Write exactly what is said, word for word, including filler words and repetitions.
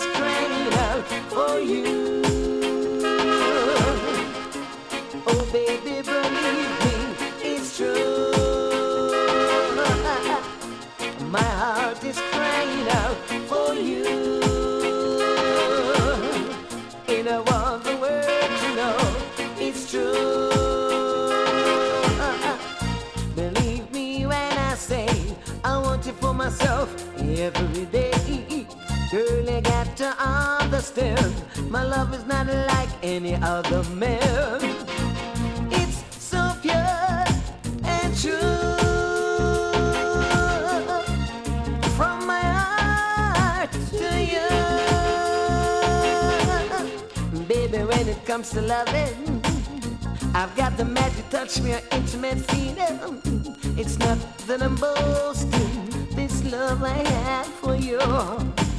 is crying out for you. Oh, baby, believe me, it's true. My heart is crying out for you. And I want the world to know it's true. Believe me when I say I want it for myself every day. Girl, you got to understand, my love is not like any other man. It's so pure and true. From my heart to you. Baby, when it comes to loving, I've got the magic touch, me an intimate freedom. It's not that I'm boasting, this love I have for you.